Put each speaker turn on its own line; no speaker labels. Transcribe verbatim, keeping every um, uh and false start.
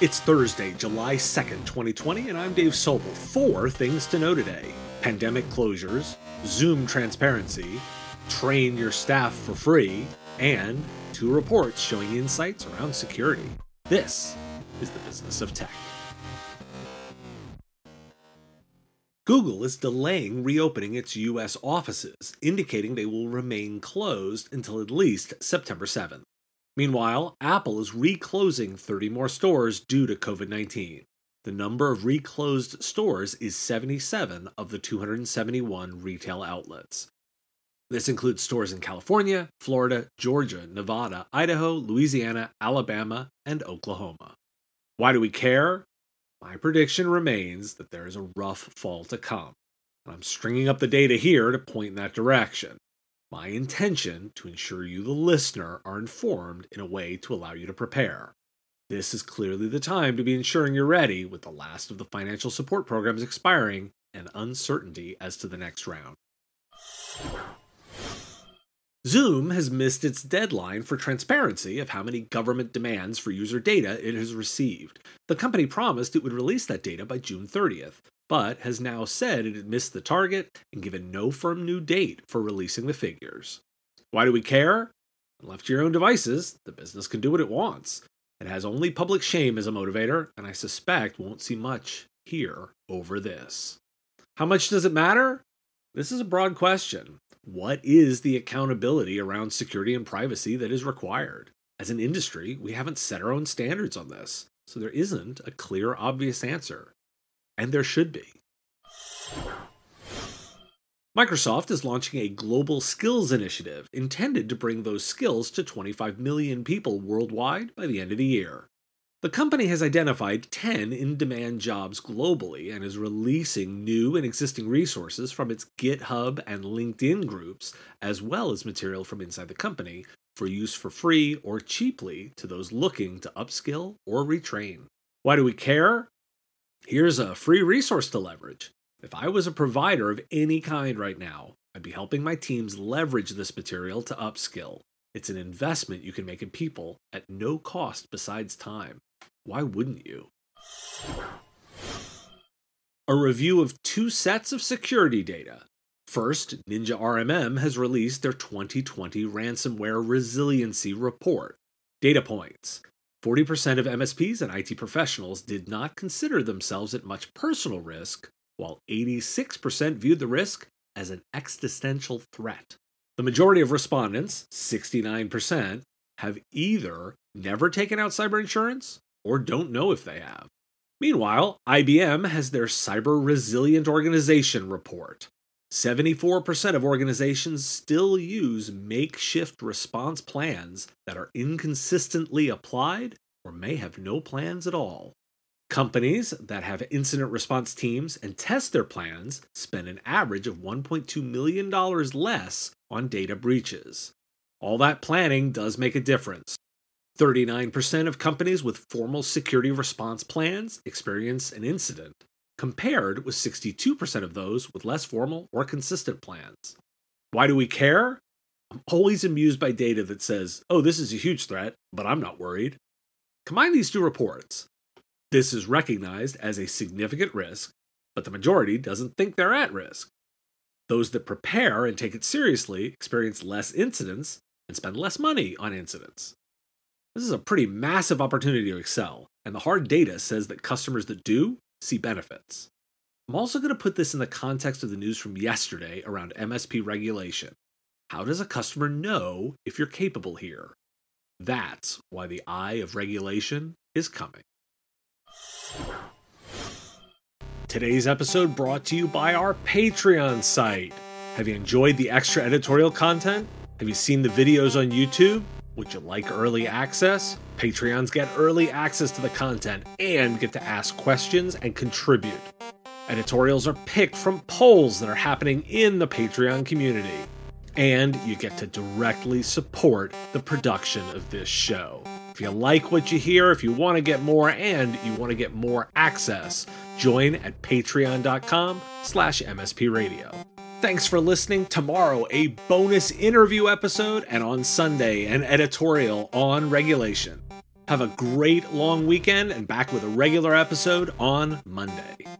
It's Thursday, July second, twenty twenty, and I'm Dave Sobel. Four things to know today: pandemic closures, Zoom transparency, train your staff for free, and two reports showing insights around security. This is the business of tech. Google is delaying reopening its U S offices, indicating they will remain closed until at least September seventh. Meanwhile, Apple is reclosing thirty more stores due to COVID nineteen. The number of reclosed stores is seventy-seven of the two hundred seventy-one retail outlets. This includes stores in California, Florida, Georgia, Nevada, Idaho, Louisiana, Alabama, and Oklahoma. Why do we care? My prediction remains that there is a rough fall to come, and I'm stringing up the data here to point in that direction. My intention to ensure you, the listener, are informed in a way to allow you to prepare. This is clearly the time to be ensuring you're ready, with the last of the financial support programs expiring and uncertainty as to the next round. Zoom has missed its deadline for transparency of how many government demands for user data it has received. The company promised it would release that data by June thirtieth, but has now said it had missed the target and given no firm new date for releasing the figures. Why do we care? Left to your own devices, the business can do what it wants. It has only public shame as a motivator, and I suspect won't see much here over this. How much does it matter? This is a broad question. What is the accountability around security and privacy that is required? As an industry, we haven't set our own standards on this, so there isn't a clear, obvious answer. And there should be. Microsoft is launching a global skills initiative intended to bring those skills to twenty-five million people worldwide by the end of the year. The company has identified ten in-demand jobs globally and is releasing new and existing resources from its GitHub and LinkedIn groups, as well as material from inside the company, for use for free or cheaply to those looking to upskill or retrain. Why do we care? Here's a free resource to leverage. If I was a provider of any kind right now, I'd be helping my teams leverage this material to upskill. It's an investment you can make in people at no cost besides time. Why wouldn't you? A review of two sets of security data. First, Ninja R M M has released their twenty twenty Ransomware Resiliency Report. Data points. forty percent of M S Ps and I T professionals did not consider themselves at much personal risk, while eighty-six percent viewed the risk as an existential threat. The majority of respondents, sixty-nine percent, have either never taken out cyber insurance or don't know if they have. Meanwhile, I B M has their Cyber Resilient Organization report. seventy-four percent of organizations still use makeshift response plans that are inconsistently applied or may have no plans at all. Companies that have incident response teams and test their plans spend an average of one point two million dollars less on data breaches. All that planning does make a difference. thirty-nine percent of companies with formal security response plans experience an incident, compared with sixty-two percent of those with less formal or consistent plans. Why do we care? I'm always amused by data that says, oh, this is a huge threat, but I'm not worried. Combine these two reports. This is recognized as a significant risk, but the majority doesn't think they're at risk. Those that prepare and take it seriously experience less incidents and spend less money on incidents. This is a pretty massive opportunity to excel, and the hard data says that customers that do see benefits. I'm also going to put this in the context of the news from yesterday around M S P regulation. How does a customer know if you're capable here? That's why the eye of regulation is coming. Today's episode brought to you by our Patreon site. Have you enjoyed the extra editorial content? Have you seen the videos on YouTube? Would you like early access? Patreons get early access to the content and get to ask questions and contribute. Editorials are picked from polls that are happening in the Patreon community. And you get to directly support the production of this show. If you like what you hear, if you want to get more, and you want to get more access, join at patreon.com slash mspradio. Thanks for listening. Tomorrow, a bonus interview episode, and on Sunday, an editorial on regulation. Have a great long weekend and back with a regular episode on Monday.